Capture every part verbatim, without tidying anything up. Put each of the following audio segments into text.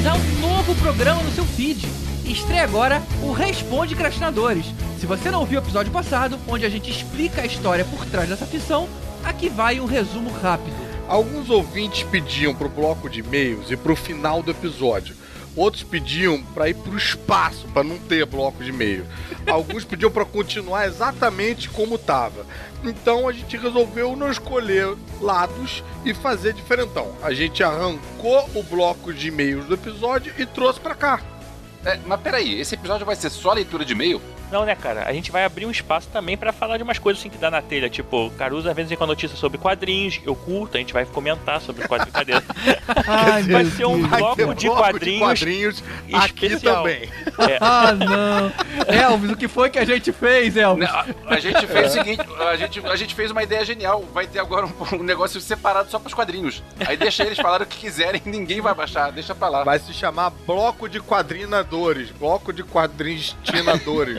bem-vindos a um novo programa no seu feed. Estreia agora o Responde Crastinadores. Se você não ouviu o episódio passado, onde a gente explica a história por trás dessa ficção, aqui vai um resumo rápido. Alguns ouvintes pediam pro bloco de e-mails e pro final do episódio. Outros pediam para ir pro espaço, para não ter bloco de e-mail. Alguns pediam para continuar exatamente como tava. Então a gente resolveu não escolher lados e fazer diferentão. A gente arrancou o bloco de e-mails do episódio e trouxe para cá. É, mas peraí, esse episódio vai ser só leitura de e-mail? Não, né, cara? A gente vai abrir um espaço também pra falar de umas coisas assim que dá na telha. Tipo, Caruso às vezes vem com a notícia sobre quadrinhos, eu curto, a gente vai comentar sobre quadrinhos. Cadê? Ai, vai ser um bloco, ter um de, bloco quadrinhos de quadrinhos aqui especial. também. É. Ah, não. Elvis, o que foi que a gente fez, Elvis? Não, a, a gente fez o seguinte, a gente, a gente fez uma ideia genial. Vai ter agora um, um negócio separado só pros quadrinhos. Aí deixa eles falarem o que quiserem, ninguém vai baixar, deixa pra lá. Vai se chamar Bloco de Quadrinadores. Bloco de Quadrintinadores.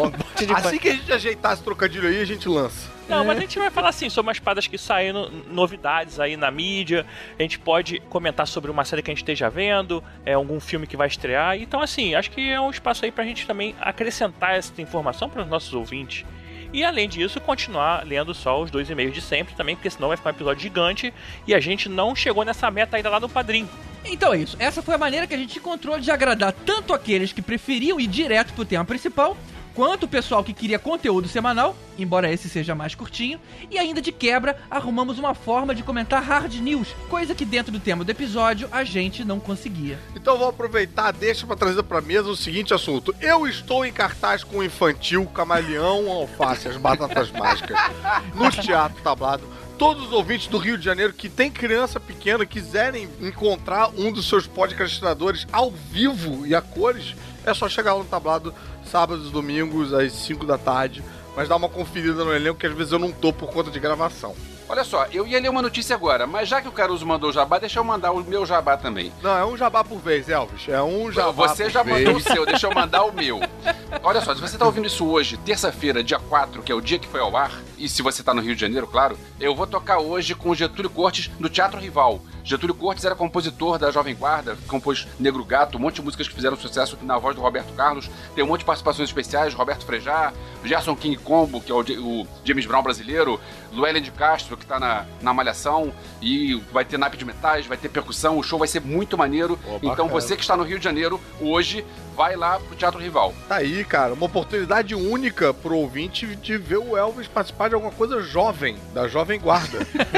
Assim que a gente ajeitar esse trocadilho aí, a gente lança. Não, mas a gente vai falar assim sobre umas paradas que saíram, novidades aí na mídia. A gente pode comentar sobre uma série que a gente esteja vendo, é, algum filme que vai estrear. Então, assim, acho que é um espaço aí pra gente também acrescentar essa informação para os nossos ouvintes. E além disso, continuar lendo só os dois e-mails de sempre também, porque senão vai ficar um episódio gigante e a gente não chegou nessa meta ainda lá no Padrim. Então é isso, essa foi a maneira que a gente encontrou de agradar tanto aqueles que preferiam ir direto pro tema principal, quanto o pessoal que queria conteúdo semanal, embora esse seja mais curtinho, e ainda de quebra, arrumamos uma forma de comentar hard news, coisa que dentro do tema do episódio a gente não conseguia. Então vou aproveitar, deixa pra trazer pra mesa o seguinte assunto. Eu estou em cartaz com o Infantil, Camaleão, Alface, as Batatas Mágicas, no Teatro Tablado. Todos os ouvintes do Rio de Janeiro que tem criança pequena quiserem encontrar um dos seus podcastinadores ao vivo e a cores, é só chegar lá no Tablado sábados e domingos às cinco da tarde, mas dá uma conferida no elenco que às vezes eu não tô por conta de gravação. Olha só, eu ia ler uma notícia agora, mas já que o Caruso mandou o jabá, deixa eu mandar o meu jabá também. Não, é um jabá por vez, Elvis. É um jabá Você por já vez. mandou o seu, deixa eu mandar o meu. Olha só, se você tá ouvindo isso hoje, terça-feira, dia quatro, que é o dia que foi ao ar, e se você tá no Rio de Janeiro, claro, eu vou tocar hoje com o Getúlio Cortes no Teatro Rival. Getúlio Cortes era compositor da Jovem Guarda, compôs Negro Gato, um monte de músicas que fizeram sucesso na voz do Roberto Carlos, tem um monte de participações especiais, Roberto Frejá, Gerson King Combo, que é o, o James Brown brasileiro, Luellen de Castro, que tá na, na Malhação, e vai ter naipe de metais, vai ter percussão, o show vai ser muito maneiro. Oh, então você que está no Rio de Janeiro, hoje, vai lá pro Teatro Rival. Tá aí, cara, uma oportunidade única pro ouvinte de ver o Elvis participar de alguma coisa jovem, da Jovem Guarda.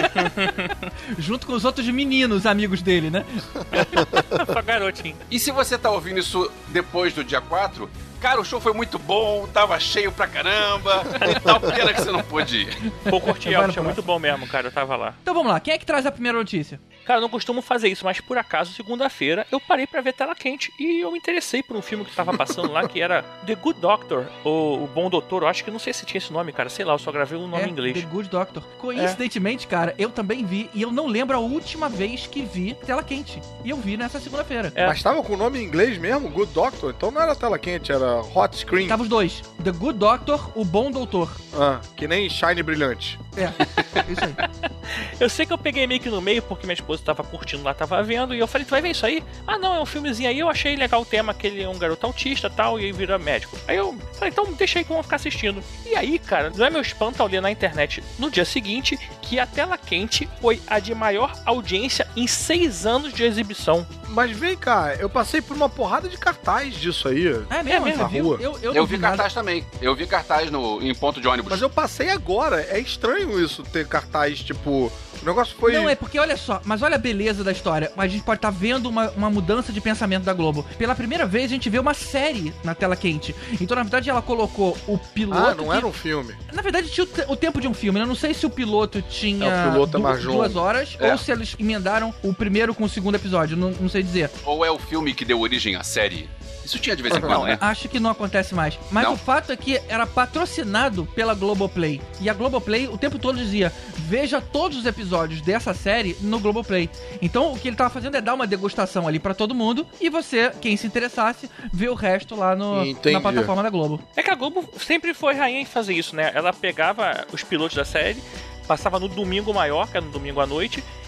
Junto com os outros meninos amigos dele, né? Só garotinho. E se você tá ouvindo isso depois do dia quatro, cara, o show foi muito bom, tava cheio pra caramba, e tal, pena que você não pôde ir. Pô, curti, Elvis, é muito bom mesmo, cara, eu tava lá. Então vamos lá, quem é que traz a primeira notícia? Cara, eu não costumo fazer isso, mas por acaso, segunda-feira, eu parei pra ver Tela Quente e eu me interessei por um filme que tava passando lá, que era The Good Doctor, ou O Bom Doutor, eu acho que não sei se tinha esse nome, cara, sei lá, eu só gravei o nome é, em inglês. The Good Doctor. Coincidentemente, é. cara, eu também vi, e eu não lembro a última vez que vi Tela Quente. E eu vi nessa segunda-feira. É. Mas tava com o nome em inglês mesmo? Good Doctor? Então não era Tela Quente, era Hot Screen. Tava os dois. The Good Doctor, O Bom Doutor. Ah, que nem Shine Brilhante. É, isso aí. Eu sei que eu peguei meio que no meio, porque minha esposa tava curtindo lá, tava vendo, e eu falei, tu vai ver isso aí? Ah, não, é um filmezinho aí, eu achei legal o tema, que ele é um garoto autista e tal, e aí vira médico. Aí eu falei, então deixa aí que eu vou ficar assistindo. E aí, cara, não é meu espanto ao ler na internet no dia seguinte que a Tela Quente foi a de maior audiência em seis anos de exibição. Mas vem cá, eu passei por uma porrada de cartaz disso aí. É mesmo, É você mesmo, viu? rua. Eu, eu, Eu não vi vi nada. cartaz também, eu vi cartaz no, em ponto de ônibus. Mas eu passei agora. É estranho isso, ter cartaz, tipo... O negócio foi... Não, é porque, olha só, mas olha a beleza da história. A gente pode estar vendo uma, uma mudança de pensamento da Globo. Pela primeira vez, a gente vê uma série na Tela Quente. Então, na verdade, ela colocou o piloto... Ah, não que... era um filme. Na verdade, tinha o, te- o tempo de um filme. Eu não sei se o piloto tinha É, o piloto é du- mais longo. duas horas É. ou se eles emendaram o primeiro com o segundo episódio. Não, não sei dizer. Ou é o filme que deu origem à série? Isso tinha de vez em quando, né? Acho que não acontece mais. Mas Não? o fato é que era patrocinado pela Globoplay. E a Globoplay o tempo todo dizia: veja todos os episódios dessa série no Globoplay. Então o que ele tava fazendo é dar uma degustação ali pra todo mundo. E você, quem se interessasse, vê o resto lá no, Entendi. na plataforma da Globo. É que a Globo sempre foi rainha em fazer isso, né? Ela pegava os pilotos da série, passava no domingo maior, que era no domingo à noite,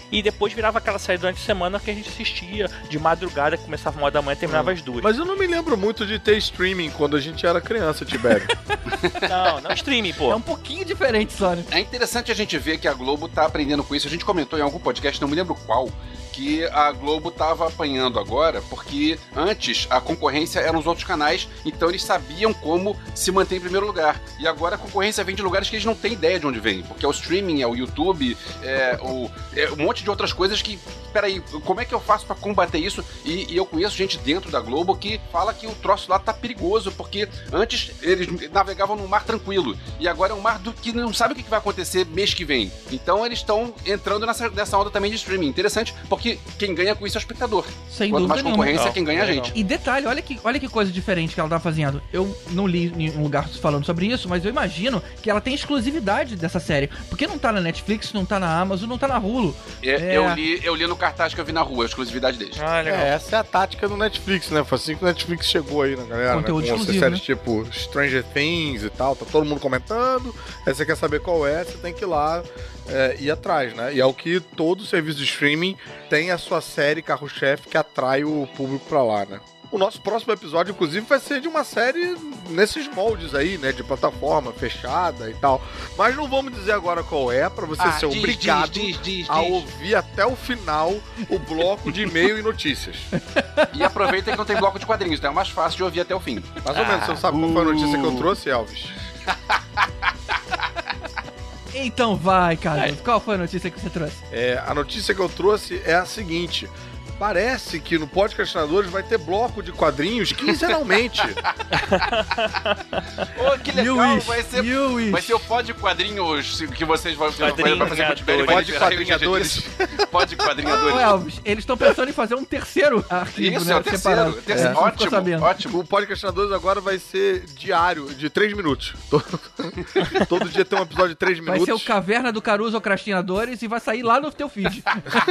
e depois virava aquela série durante a semana que a gente assistia de madrugada, que começava uma hora da manhã e terminava às duas. Mas eu não me lembro muito de ter streaming quando a gente era criança, Tibério. Não, não streaming, pô. É um pouquinho diferente só, né? É interessante a gente ver que a Globo tá aprendendo com isso. A gente comentou em algum podcast, não me lembro qual, que a Globo tava apanhando agora, porque antes a concorrência eram os outros canais, então eles sabiam como se manter em primeiro lugar. E agora a concorrência vem de lugares que eles não têm ideia de onde vem, porque é o streaming, é o YouTube, é, o, é um monte de outras coisas que... Peraí, como é que eu faço pra combater isso? E, e eu conheço gente dentro da Globo que fala que o troço lá tá perigoso, porque antes eles navegavam num mar tranquilo, e agora é um mar do que não sabe o que vai acontecer mês que vem. Então eles estão entrando nessa, nessa onda também de streaming. Interessante, porque quem ganha com isso é o espectador. Sem Quanto dúvida mais nenhuma. concorrência, Não, quem ganha é a não. gente. E detalhe, olha que, olha que coisa diferente que ela tá fazendo. Eu não li em um lugar falando sobre isso, mas eu imagino que ela tem exclusividade dessa série. Porque não tá na Netflix, não tá na Amazon, não tá na Hulu. É, É. Eu, li, eu li no cartaz que eu vi na rua, a exclusividade deles. Ah, legal. É, essa é a tática do Netflix, né? Foi assim que o Netflix chegou aí na galera. Conteúdo né? Com essas exclusivo, séries né? tipo Stranger Things e tal, tá todo mundo comentando. Aí você quer saber qual é, você tem que ir lá é, ir atrás, né? E é o que todo serviço de streaming tem a sua série carro-chefe que atrai o público pra lá, né? O nosso próximo episódio, inclusive, vai ser de uma série nesses moldes aí, né? De plataforma fechada e tal. Mas não vamos dizer agora qual é, pra você Ah, ser diz, obrigado diz, diz, diz, a diz. ouvir até o final o bloco de e-mail e notícias. E aproveita que não tem bloco de quadrinhos, então é mais fácil de ouvir até o fim. Mais ou menos, você não sabe qual foi a notícia que eu trouxe, Elvis? Então vai, Carlos. Qual foi a notícia que você trouxe? É, a notícia que eu trouxe é a seguinte. Parece que no Podcastinadores vai ter bloco de quadrinhos quinzenalmente. Ô, que legal, You wish, vai ser, you wish. vai ser o pode quadrinhos que vocês vão fazer Quadrinhadores. Pode quadrinhadores. Pode Ô, quadrinhadores. Elvis, eles estão pensando em fazer um terceiro arquivo, Isso, né? é o terceiro. separado. terceiro. É, você ficou Ótimo, sabendo. ótimo. O Podcastinadores agora vai ser diário, de três minutos. Todo, todo dia tem um episódio de três Vai minutos. ser o Caverna do Caruso ou Crastinadores e vai sair lá no teu feed.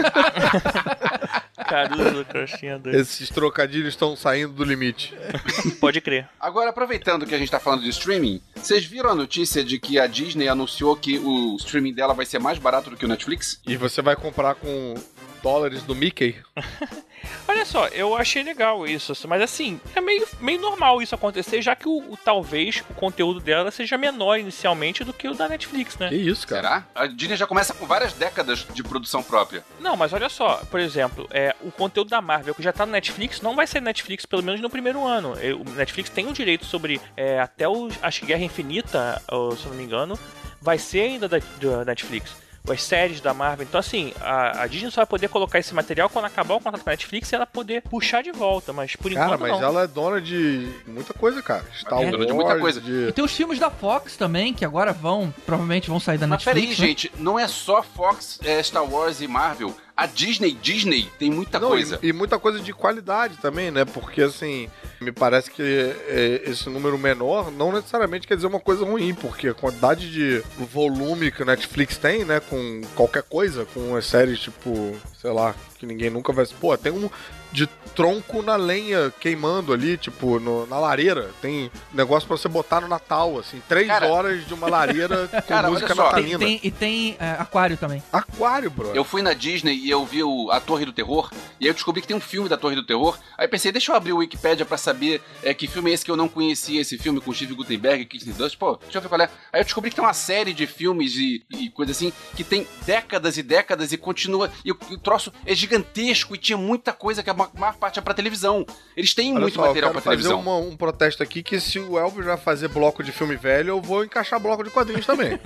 Caruso, crostinha dois. Esses trocadilhos estão saindo do limite. Pode crer. Agora, aproveitando que a gente tá falando de streaming, vocês viram a notícia de que a Disney anunciou que o streaming dela vai ser mais barato do que o Netflix? E você vai comprar com dólares do Mickey? Olha só, eu achei legal isso, mas assim, é meio, meio normal isso acontecer, já que o, o- talvez o conteúdo dela seja menor inicialmente do que o da Netflix, né? Que isso, cara. Será? A Disney já começa com várias décadas de produção própria. Não, mas olha só, por exemplo, é, o conteúdo da Marvel que já tá no Netflix não vai ser Netflix pelo menos no primeiro ano. É, o Netflix tem um direito sobre é, até o, acho que Guerra Infinita, ou, se eu não me engano, vai ser ainda da, da Netflix. As séries da Marvel. Então, assim, a, a Disney só vai poder colocar esse material quando acabar o contrato com a Netflix e ela poder puxar de volta, mas por Cara, enquanto mas não. ela é dona de muita coisa, cara. Star É, Wars, dona de muita coisa. de- E tem os filmes da Fox também, que agora vão, provavelmente vão sair da Mas Netflix. peraí, né? gente, não é só Fox, é, Star Wars e Marvel. A Disney, Disney, tem muita Não, coisa. E, e muita coisa de qualidade também, né? Porque, assim, me parece que é, esse número menor não necessariamente quer dizer uma coisa ruim, porque a quantidade de volume que o Netflix tem, né? Com qualquer coisa, com as séries, tipo, sei lá, que ninguém nunca vai... Pô, tem um de tronco na lenha queimando ali, tipo, no- na lareira. Tem negócio pra você botar no Natal, assim, três Cara, horas de uma lareira com cara, música olha só, Tem- natalina. tem- e tem é, aquário também. Aquário, bro. Eu fui na Disney e eu vi o, a Torre do Terror, e aí eu descobri que tem um filme da Torre do Terror. Aí eu pensei, deixa eu abrir o Wikipedia pra saber é, que filme é esse que eu não conhecia, esse filme com Steve Guttenberg e Kirsten Dunst. Pô, deixa eu ver qual é. Aí eu descobri que tem uma série de filmes e, e coisa assim, que tem décadas e décadas e continua, e o, e o troço é gigantesco e tinha muita coisa que a ma- maior parte é pra televisão. Eles têm Olha muito só, material eu pra quero fazer televisão. uma- um protesto aqui que se o Elvis vai fazer bloco de filme velho, eu vou encaixar bloco de quadrinhos também.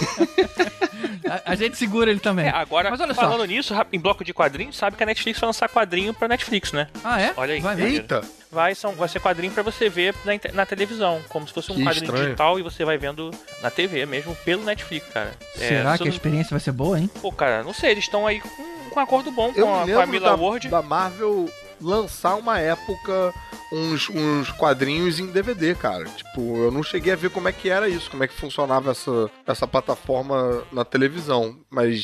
A, a gente segura ele também. É, agora, Mas olha só. falando nisso, rap- em bloco de quadrinhos, sabe que a Netflix vai lançar quadrinho pra Netflix, né? Ah, é? Olha aí. Vai, vai. Eita! Vai, são, vai ser quadrinho pra você ver na, inte- na televisão, como se fosse um Que quadrinho estranho. digital e você vai vendo na T V mesmo, pelo Netflix, cara. É, Será se que eu a não- experiência vai ser boa, hein? Pô, cara, não sei, eles estão aí com, com um acordo bom Eu com a, me com a lembro Mila da, Ward. da Marvel lançar uma época uns, uns quadrinhos em D V D, cara. Tipo, eu não cheguei a ver como é que era isso, como é que funcionava essa, essa plataforma na televisão. Mas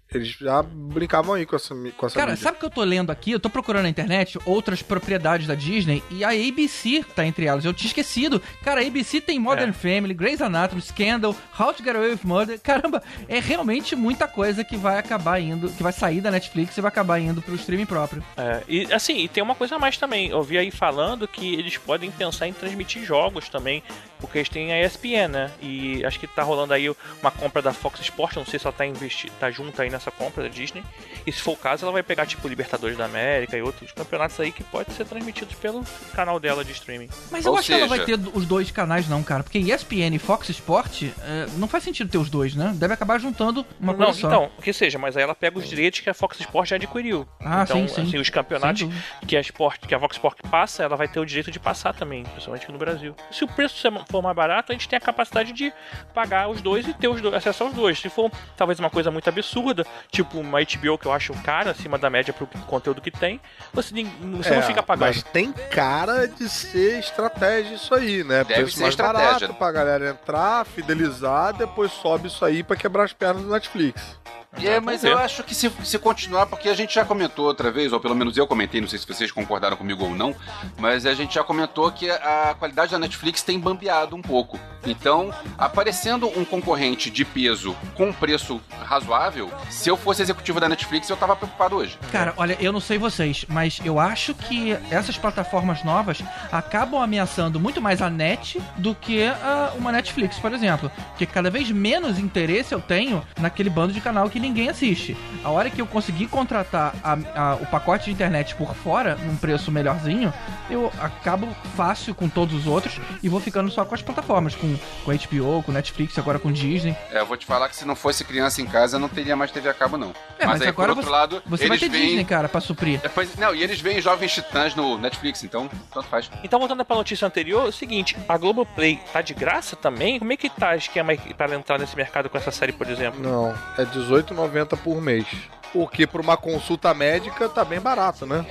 Eles já brincavam aí com essa, com essa Cara, mídia. sabe o que eu tô lendo aqui? Eu tô procurando na internet outras propriedades da Disney e a A B C tá entre elas. Eu tinha esquecido. Cara, a A B C tem Modern É. Family, Grey's Anatomy, Scandal, How to Get Away with Murder. Caramba, é realmente muita coisa que vai acabar indo, que vai sair da Netflix e vai acabar indo pro streaming próprio. É, e assim, e tem uma coisa a mais também. Eu vi aí falando que eles podem pensar em transmitir jogos também, porque eles têm a E S P N, né? E acho que tá rolando aí uma compra da Fox Sports, não sei se ela tá, investi- tá junto aí nessa compra da Disney. E se for o caso, ela vai pegar tipo Libertadores da América e outros campeonatos aí que podem ser transmitidos pelo canal dela de streaming. Mas eu Ou acho que ela vai seja- ter os dois canais não, cara, porque E S P N e Fox Sport é, não faz sentido ter os dois, né? Deve acabar juntando uma coisa não, só. então, que seja, mas aí ela pega os direitos que a Fox Sports já adquiriu. Ah, então, sim, sim. assim, os campeonatos Sem dúvida. que a, Sport, que a Fox Sport passa, ela vai ter o direito de passar também, principalmente aqui no Brasil. Se o preço for mais barato, a gente tem a capacidade de pagar os dois e ter os dois, acessar os dois. Se for talvez uma coisa muito absurda, tipo uma H B O que eu acho cara, acima da média pro conteúdo que tem, você, você É, não fica pagando. Mas tem cara de ser estratégia isso aí, né? Deve Preço ser mais estratégia. barato pra galera entrar, fidelizar, depois sobe isso aí pra quebrar as pernas do Netflix. É, mas eu acho que se, se continuar, porque a gente já comentou outra vez, ou pelo menos eu comentei, não sei se vocês concordaram comigo ou não, mas a gente já comentou que a qualidade da Netflix tem bambeado um pouco. Então, aparecendo um concorrente de peso com um preço razoável, se eu fosse executivo da Netflix, eu tava preocupado hoje. Cara, olha, eu não sei vocês, mas eu acho que essas plataformas novas acabam ameaçando muito mais a net do que a, uma Netflix, por exemplo. Porque cada vez menos interesse eu tenho naquele bando de canal que ninguém assiste. A hora que eu conseguir contratar a- a- o pacote de internet por fora, num preço melhorzinho, eu acabo fácil com todos os outros e vou ficando só com as plataformas, com, com H B O, com Netflix, agora com Disney. É, eu vou te falar que se não fosse criança em casa, não teria mais T V a cabo, não. É, mas aí, agora por outro você- lado, Você vai eles ter veem... Disney, cara, pra suprir. É, pois- não, e eles veem Jovens Titãs no Netflix, então tanto faz. Então, voltando pra notícia anterior, é o seguinte, a Globoplay tá de graça também? Como é que tá o esquema aí para entrar nesse mercado com essa série, por exemplo? Não, é dezoito reais e noventa centavos por mês. Porque pra uma consulta médica tá bem barato, né?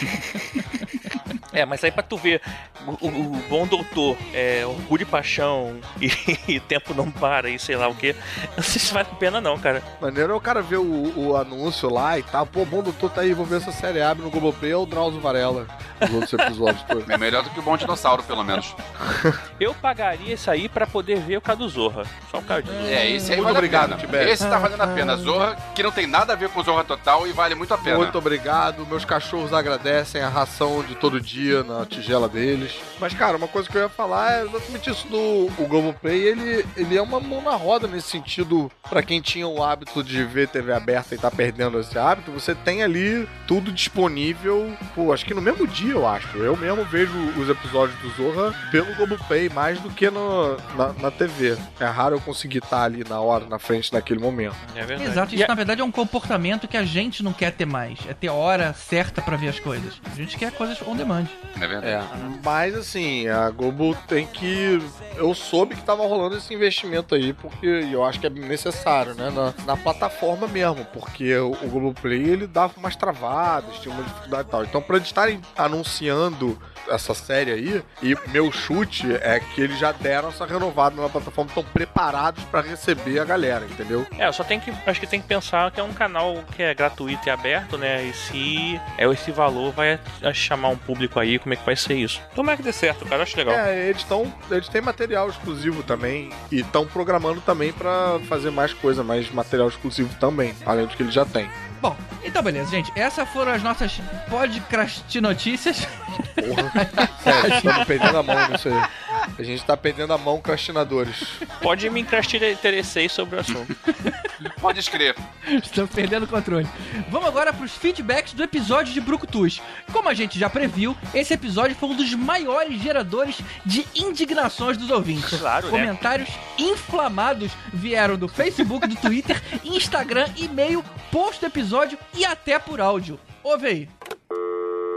É, mas aí pra tu ver o, o- o Bom Doutor, é, Orgulho e Paixão e, e Tempo Não Para e sei lá o que, não sei se vale a pena não, cara. Maneiro é o cara ver o, o anúncio lá e tal. Pô, bom doutor tá aí, vou ver essa série. Abre no Globoplay, é o Drauzio Varela. Os outros episódios todos. É melhor do que o Bom Dinossauro, pelo menos. Eu pagaria isso aí pra poder ver o Cadu Zorra. Só o Cadu Zorra. É, esse aí Muito vale obrigado, a pena. Tibério. Esse tá valendo a pena. Zorra, que não tem nada a ver com Zorra Total e vale muito a pena. Muito obrigado. Meus cachorros agradecem a ração de todo dia na tigela deles. Mas, cara, uma coisa que eu ia falar é exatamente isso do o Globoplay. Ele, ele é uma mão na roda nesse sentido. Pra quem tinha o hábito de ver T V aberta e tá perdendo esse hábito, você tem ali tudo disponível. Pô, acho que no mesmo dia, eu acho. Eu mesmo vejo os episódios do Zorra pelo Globoplay mais do que no, na, na T V. É raro eu conseguir estar ali na hora, na frente naquele momento. É verdade. Exato, E isso a- na verdade é um comportamento que a gente não quer ter mais. É ter hora certa pra ver as coisas. A gente quer coisas on demand. É verdade. É, mas assim, a Globo tem que... Eu soube que tava rolando esse investimento aí, porque eu acho que é necessário, né? Na, na plataforma mesmo, porque o, o Globoplay, ele dava umas travadas, tinha uma dificuldade e tal. Então, pra eles estarem anunciando essa série aí, e meu chute é que eles já deram essa renovada na plataforma, estão preparados pra receber a galera, entendeu? É, eu só tem que. Acho que tem que pensar que é um canal que é gratuito e aberto, né? E se é esse valor vai chamar um público aí, como é que vai ser isso? Tomara que dê certo, cara, eu acho legal. É, eles estão. Eles têm material exclusivo também. E estão programando também pra fazer mais coisa, mais material exclusivo também. Além do que eles já têm. Bom, então beleza, gente. Essas foram as nossas podcast notícias. Porra. Sério, estamos perdendo a mão nisso aí. A gente tá perdendo a mão, crastinadores. Pode me interessei sobre o assunto. Pode escrever. Estamos perdendo o controle. Vamos agora para os feedbacks do episódio de Brucutus. Como a gente já previu, esse episódio foi um dos maiores geradores de indignações dos ouvintes. Claro, né? Comentários inflamados vieram do Facebook, do Twitter, Instagram, e-mail, post do episódio e até por áudio. Ouve aí.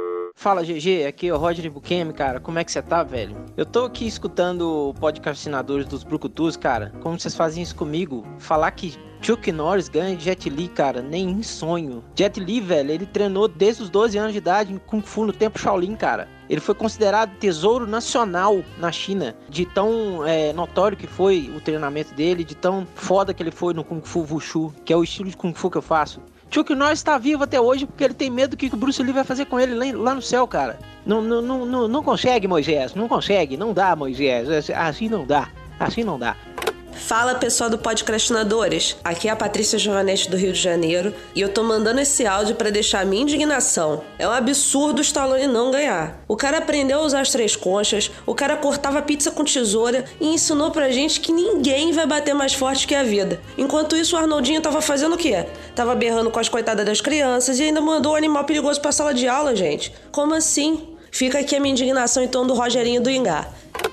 Fala, G G, aqui é o Roger Buquemi, cara. Como é que você tá, velho? Eu tô aqui escutando o podcastinadores dos Brucutus, cara. Como vocês fazem isso comigo? Falar que Chuck Norris ganha de Jet Li, cara, nem em sonho. Jet Li, velho, ele treinou desde os doze anos de idade em Kung Fu no tempo Shaolin, cara. Ele foi considerado tesouro nacional na China, de tão é, notório que foi o treinamento dele, de tão foda que ele foi no Kung Fu Wushu, que é o estilo de Kung Fu que eu faço. Chuck Norris tá vivo até hoje porque ele tem medo do que o Bruce Lee vai fazer com ele lá, lá no céu, cara. Não, não, não, não, não consegue, Moisés, não consegue, não dá, Moisés, assim não dá, assim não dá. Fala, pessoal do Podcastinadores, aqui é a Patrícia Giovanetti do Rio de Janeiro e eu tô mandando esse áudio pra deixar a minha indignação. É um absurdo o Stallone não ganhar. O cara aprendeu a usar as três conchas, o cara cortava pizza com tesoura e ensinou pra gente que ninguém vai bater mais forte que a vida. Enquanto isso, o Arnoldinho tava fazendo o quê? Tava berrando com as coitadas das crianças e ainda mandou o animal perigoso pra sala de aula, gente. Como assim? Fica aqui a minha indignação em tom do Rogerinho do Ingá.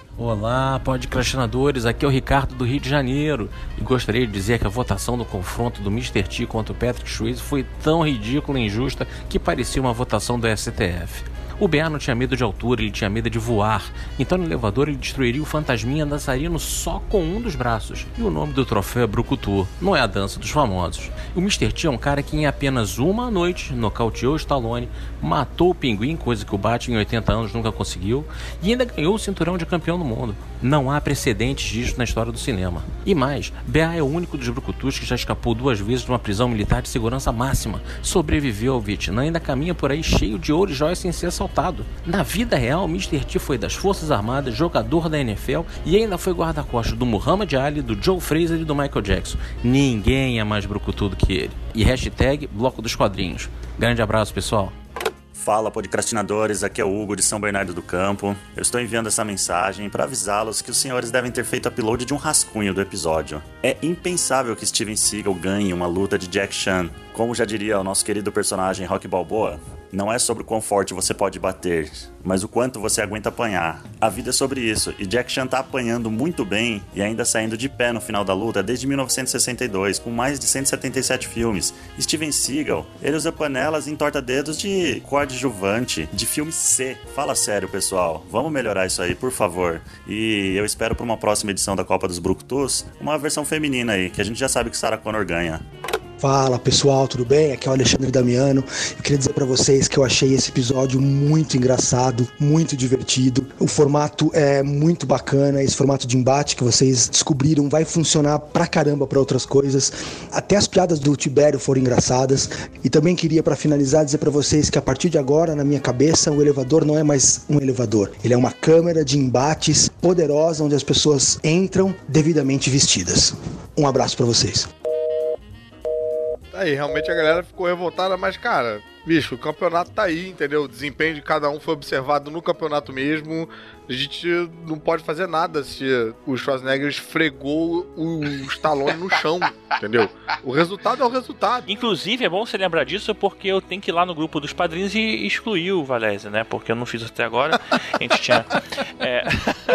Olá, podcastinadores, aqui é o Ricardo do Rio de Janeiro e gostaria de dizer que a votação do confronto do mister T contra o Patrick Swayze foi tão ridícula e injusta que parecia uma votação do S T F. O B A não tinha medo de altura, ele tinha medo de voar. Então no elevador ele destruiria o fantasminha dançarino só com um dos braços. E o nome do troféu é Brucutu, não é a dança dos famosos. O mister T é um cara que em apenas uma noite nocauteou o Stallone, matou o Pinguim, coisa que o Batman em oitenta anos nunca conseguiu, e ainda ganhou o cinturão de campeão do mundo. Não há precedentes disso na história do cinema. E mais, B A é o único dos Brucutus que já escapou duas vezes de uma prisão militar de segurança máxima, sobreviveu ao Vietnã e ainda caminha por aí cheio de ouro e joias sem ser assaltado. Na vida real, mister T foi das Forças Armadas, jogador da N F L e ainda foi guarda-costas do Muhammad Ali, do Joe Frazier e do Michael Jackson. Ninguém é mais brucutu do que ele. E hashtag Bloco dos Quadrinhos. Grande abraço, pessoal. Fala, podcastinadores, aqui é o Hugo de São Bernardo do Campo. Eu estou enviando essa mensagem para avisá-los que os senhores devem ter feito upload de um rascunho do episódio. É impensável que Steven Seagal ganhe uma luta de Jack Chan. Como já diria o nosso querido personagem Rocky Balboa, não é sobre o quão forte você pode bater, mas o quanto você aguenta apanhar. A vida é sobre isso, e Jack Chan tá apanhando muito bem e ainda saindo de pé no final da luta desde mil novecentos e sessenta e dois, com mais de cento e setenta e sete filmes. Steven Seagal, ele usa panelas e entorta dedos de coadjuvante, de filme C. Fala sério, pessoal, vamos melhorar isso aí, por favor. E eu espero para uma próxima edição da Copa dos Brucutus, uma versão feminina aí, que a gente já sabe que Sarah Connor ganha. Fala pessoal, tudo bem? Aqui é o Alexandre Damiano. Eu queria dizer pra vocês que eu achei esse episódio muito engraçado, muito divertido. O formato é muito bacana, esse formato de embate que vocês descobriram vai funcionar pra caramba pra outras coisas. Até as piadas do Tibério foram engraçadas. E também queria, pra finalizar, dizer pra vocês que a partir de agora, na minha cabeça, o elevador não é mais um elevador. Ele é uma câmera de embates poderosa onde as pessoas entram devidamente vestidas. Um abraço pra vocês. Aí, realmente a galera ficou revoltada, mas, cara, bicho, o campeonato tá aí, entendeu? O desempenho de cada um foi observado no campeonato mesmo. A gente não pode fazer nada se o Schwarzenegger esfregou o Stallone no chão, entendeu? O resultado é o resultado. Inclusive, é bom você lembrar disso, porque eu tenho que ir lá no grupo dos padrinhos e excluir o Valézia, né? Porque eu não fiz até agora. A gente tinha... É...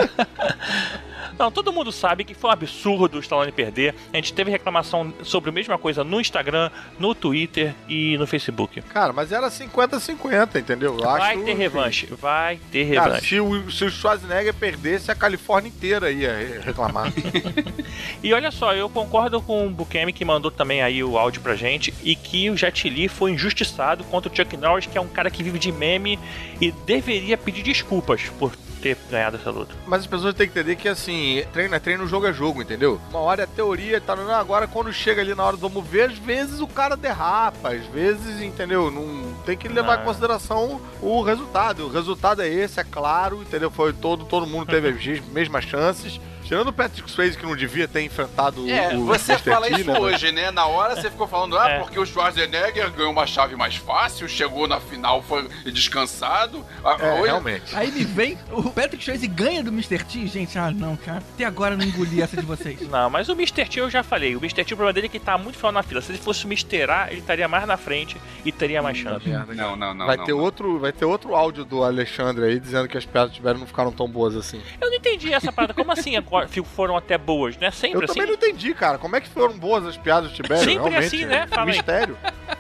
Não, todo mundo sabe que foi um absurdo o Stallone perder. A gente teve reclamação sobre a mesma coisa no Instagram, no Twitter e no Facebook. Cara, mas era cinquenta a cinquenta, entendeu? Eu vai acho, ter revanche, vai ter cara, revanche. Se o, se o Schwarzenegger perdesse, a Califórnia inteira ia reclamar. E olha só, eu concordo com o Buquemi, que mandou também aí o áudio pra gente, e que o Jet Li foi injustiçado contra o Chuck Norris, que é um cara que vive de meme e deveria pedir desculpas por ter ganhado essa luta. Mas as pessoas têm que entender que, assim, treino é treino, jogo é jogo, entendeu? Uma hora é teoria, tá? Agora, quando chega ali na hora do vamos ver, às vezes o cara derrapa, às vezes, entendeu? Não tem que levar não. em consideração o resultado. O resultado é esse, é claro, entendeu? Foi todo, todo mundo teve as mesmas chances. Tirando o Patrick Swayze, que não devia ter enfrentado é, o você mister fala T, isso né, hoje, né? Na hora você ficou falando, ah, é. porque o Schwarzenegger ganhou uma chave mais fácil, chegou na final, foi descansado. É, hoje... realmente. Aí me vem, o Patrick Swayze ganha do mister T, gente, ah não, cara, até agora eu não engoli essa de vocês. Não, mas o mister T eu já falei, o mister T, o problema dele é que tá muito final na fila. Se ele fosse o mister A, ele estaria mais na frente e teria mais chance. Não, não, não. Vai, não, ter não. Outro, vai ter outro áudio do Alexandre aí, dizendo que as piadas tiveram não ficaram tão boas assim. Eu não entendi essa parada, como assim foram até boas, né? Sempre eu assim. Eu também não entendi, cara. Como é que foram boas as piadas do Tibério? Sempre realmente, assim, né? É um mistério.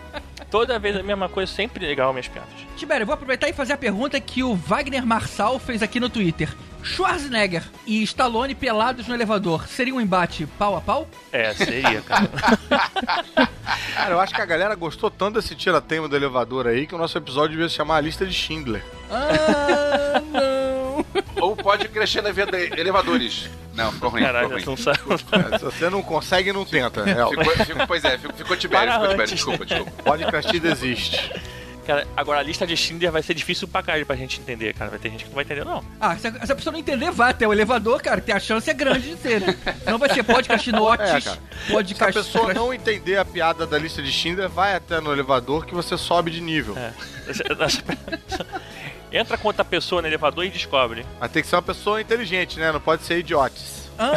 Toda vez a mesma coisa, sempre legal minhas piadas. Tibério, eu vou aproveitar e fazer a pergunta que o Wagner Marçal fez aqui no Twitter. Schwarzenegger e Stallone pelados no elevador, seria um embate pau a pau? É, seria, cara. Cara, eu acho que a galera gostou tanto desse tira-tema do elevador aí que o nosso episódio devia se chamar A Lista de Schindler. Ah, não! Ou pode crescer na vida de elevadores. Não, ficou ruim. Caralho, ficou ruim. não sabe. É, se você não consegue, não tenta. É, Ficou, ficou, pois é, ficou, ficou Tibério, ficou Tibério. Desculpa, desculpa. pode crescer desiste. Cara, agora a lista de Schindler vai ser difícil pra caralho pra gente entender, cara. Vai ter gente que não vai entender, não. Ah, se a, se a pessoa não entender, vai até o elevador, cara, que a chance é grande de ser, né? Não vai ser podcast notes, É, cara. podcast... Se a pessoa não entender a piada da lista de Schindler, vai até no elevador que você sobe de nível. É. Entra com outra pessoa no elevador e descobre. Mas tem que ser uma pessoa inteligente, né? Não pode ser idiotes. Ah.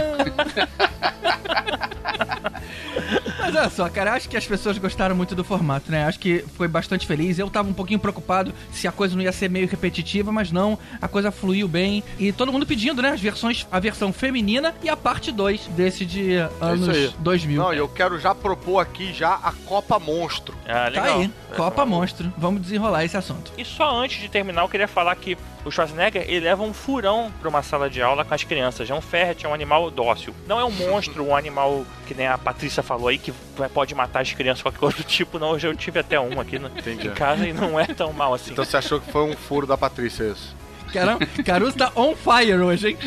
Mas olha só, cara, acho que as pessoas gostaram muito do formato, né? Acho que foi bastante feliz. Eu tava um pouquinho preocupado se a coisa não ia ser meio repetitiva, mas não, a coisa fluiu bem. E todo mundo pedindo, né? As versões, a versão feminina e a parte dois desse de anos É isso aí. dois mil. Não, eu quero já propor aqui já a Copa Monstro. Ah, Tá legal. aí, Copa Monstro. Vamos desenrolar esse assunto. E só antes de terminar, eu queria falar que o Schwarzenegger, ele leva um furão pra uma sala de aula com as crianças. É um ferret, é um animal dócil. Não é um monstro, um animal que nem a Patrícia falou aí, que pode matar as crianças, qualquer coisa do tipo. Não, hoje eu tive até um aqui no, em casa e não é tão mal assim. Então você achou que foi um furo da Patrícia isso? Caramba, Caruso tá on fire hoje, hein?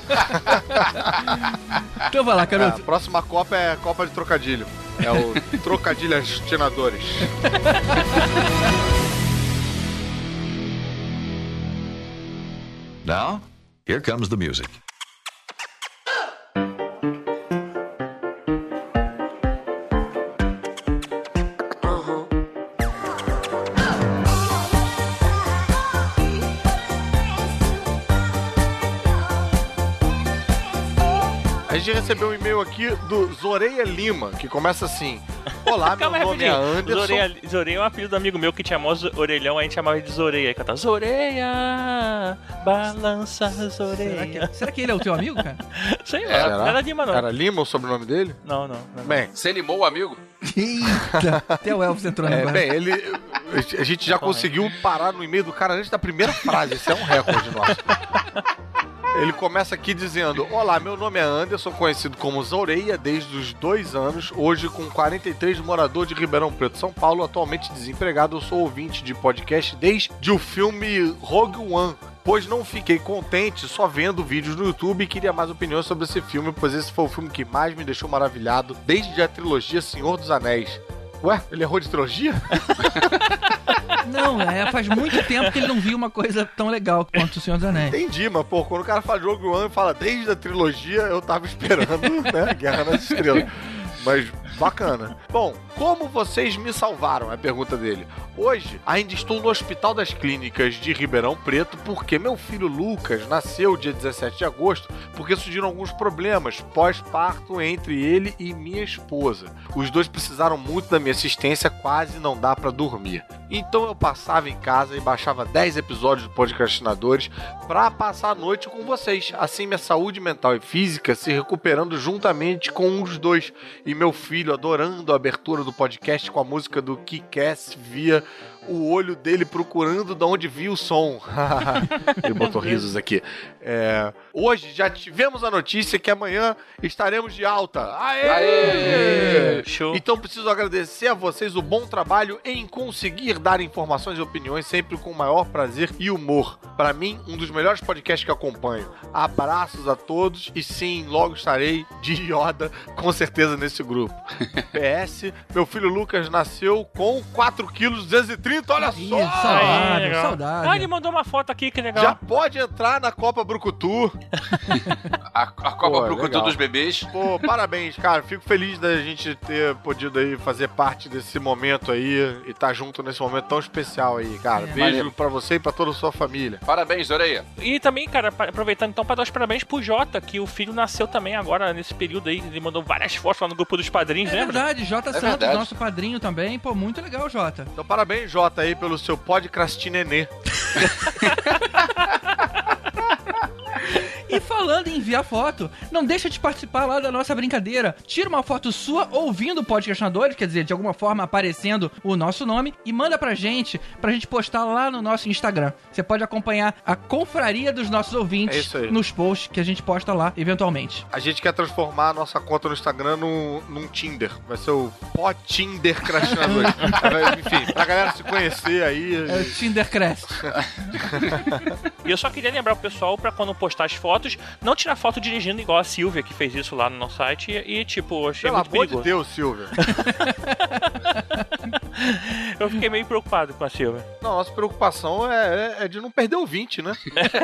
Então vai lá, É, a Caruso. próxima Copa é a Copa de Trocadilho. É o Trocadilhastinadores. Now, here comes the music. A gente recebeu um e-mail aqui do Zoreia Lima, que começa assim: Olá, meu Calma aí, nome é rapidinho. Anderson. Zoreia, Zoreia é um apelido do amigo meu que tinha mó orelhão, a gente chamava ele de Zoreia. Aí cantava Zoreia, balança Será Zoreia. que, será que ele é o teu amigo, cara? Sei lá, Será? não era Lima não. Era Lima o sobrenome dele? Não, não. não. Bem, Você animou o amigo? Eita, até o Elvis entrou é, agora. bem, ele. A gente já conseguiu parar no e-mail do cara antes da primeira frase. Esse é um recorde nosso. Ele começa aqui dizendo: Olá, meu nome é Anderson, conhecido como Zoreia desde os dois anos, hoje com quarenta e três, morador de Ribeirão Preto, São Paulo, atualmente desempregado. Eu sou ouvinte de podcast desde o filme Rogue One, pois não fiquei contente só vendo vídeos no YouTube e queria mais opiniões sobre esse filme, pois esse foi o filme que mais me deixou maravilhado desde a trilogia Senhor dos Anéis. Ué, ele errou de trilogia? Não, é, faz muito tempo que ele não viu uma coisa tão legal quanto o Senhor dos Anéis. Entendi, mas pô, quando o cara fala Rogue One e fala desde a trilogia, eu tava esperando, né, Guerra nas Estrelas. Mas bacana. Bom, como vocês me salvaram? É a pergunta dele. Hoje, ainda estou no Hospital das Clínicas de Ribeirão Preto porque meu filho Lucas nasceu dia dezessete de agosto porque surgiram alguns problemas pós-parto entre ele e minha esposa. Os dois precisaram muito da minha assistência, quase não dá pra dormir. Então eu passava em casa e baixava dez episódios do Podcastinadores pra passar a noite com vocês. Assim minha saúde mental e física se recuperando juntamente com os dois. E meu filho adorando a abertura do podcast com a música do Kick-Ass via o olho dele procurando de onde viu o som. Ele botou risos aqui. É, hoje já tivemos a notícia que amanhã estaremos de alta. Aê! Aê! Show. Então preciso agradecer a vocês o bom trabalho em conseguir dar informações e opiniões sempre com o maior prazer e humor. Para mim, um dos melhores podcasts que acompanho. Abraços a todos e sim, logo estarei de Yoda com certeza nesse grupo. P S, meu filho Lucas nasceu com quatro quilos duzentos e trinta, olha Ih, só! saudável, legal. saudável. Ah, ele mandou uma foto aqui, que legal. Já pode entrar na Copa Brucutu. A, a Copa Pô, Brucutu legal. dos bebês. Pô, parabéns, cara. Fico feliz da gente ter podido aí fazer parte desse momento aí e estar junto nesse momento tão especial aí, cara. É. Beijo Valeu. pra você e pra toda a sua família. Parabéns, Zoreia. E também, cara, pa- aproveitando então pra dar os parabéns pro Jota, que o filho nasceu também agora, nesse período aí. Ele mandou várias fotos lá no grupo dos padrinhos, É lembra? verdade, Jota Santos, verdade. nosso padrinho também. Pô, muito legal, Jota. Então, parabéns, Jota, aí, pelo seu podcastinenê. E falando falando em enviar foto, não deixa de participar lá da nossa brincadeira. Tira uma foto sua ouvindo o Podcastinadores, quer dizer, de alguma forma aparecendo o nosso nome, e manda pra gente, pra gente postar lá no nosso Instagram. Você pode acompanhar a confraria dos nossos ouvintes É isso aí. nos posts que a gente posta lá, eventualmente. A gente quer transformar a nossa conta no Instagram num, num Tinder. Vai ser o Pod-Tinder Crastinadores. Enfim, pra galera se conhecer aí. É o Tindercrest. E eu só queria lembrar o pessoal pra quando postar as fotos, não tirar foto dirigindo igual a Silvia, que fez isso lá no nosso site, e, e tipo, achei Pelo muito amor perigoso. de Deus, Silvia. Eu fiquei meio preocupado com a Silvia. Não, nossa preocupação é, é de não perder o vinte, né?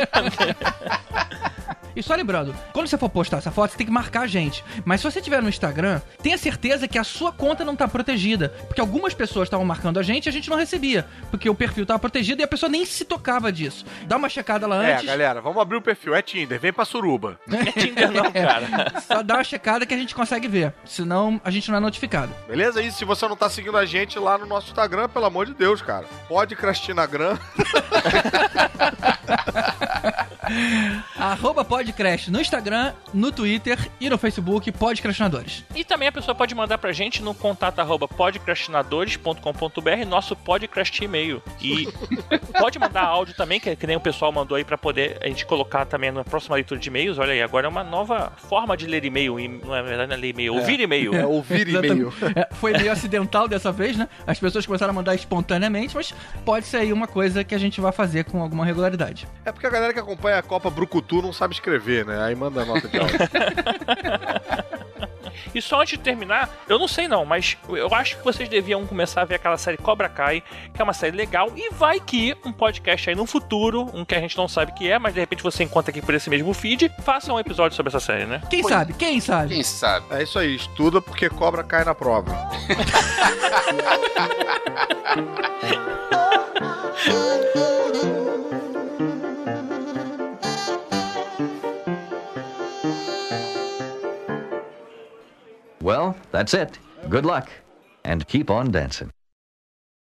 E só lembrando, quando você for postar essa foto, você tem que marcar a gente. Mas se você tiver no Instagram, tenha certeza que a sua conta não tá protegida. Porque algumas pessoas estavam marcando a gente e a gente não recebia. Porque o perfil tava protegido e a pessoa nem se tocava disso. Dá uma checada lá É, antes. galera, vamos abrir o perfil. É Tinder, vem pra Suruba. Não é Tinder não, cara. Só dá uma checada que a gente consegue ver. Senão, a gente não é notificado. Beleza? E se você não tá seguindo a gente lá no nosso Instagram, pelo amor de Deus, cara. Pode Crastinagram. Arroba Podcrast no Instagram, no Twitter e no Facebook, Podcastinadores. E também a pessoa pode mandar pra gente no contato arroba podcastinadores ponto com ponto b r, nosso podcast e-mail. E pode mandar áudio também, que, que nem o pessoal mandou aí pra poder a gente colocar também na próxima leitura de e-mails. Olha aí, agora é uma nova forma de ler e-mail. E, não é verdade, não é ler e-mail, é ouvir e-mail. É, ouvir e-mail. É, foi meio acidental dessa vez, né? As pessoas começaram a mandar espontaneamente, mas pode ser aí uma coisa que a gente vai fazer com alguma regularidade. É porque a galera que acompanha a Copa Brucutu não sabe escrever, né? Aí manda a nota de áudio. E só antes de terminar, eu não sei não, mas eu acho que vocês deviam começar a ver aquela série Cobra Kai, que é uma série legal, e vai que um podcast aí no futuro, um que a gente não sabe que é, mas de repente você encontra aqui por esse mesmo feed, faça um episódio sobre essa série, né? Quem sabe? Quem sabe? Quem sabe? É isso aí, estuda porque cobra cai na prova. Well, that's it. Good luck. And keep on dancing.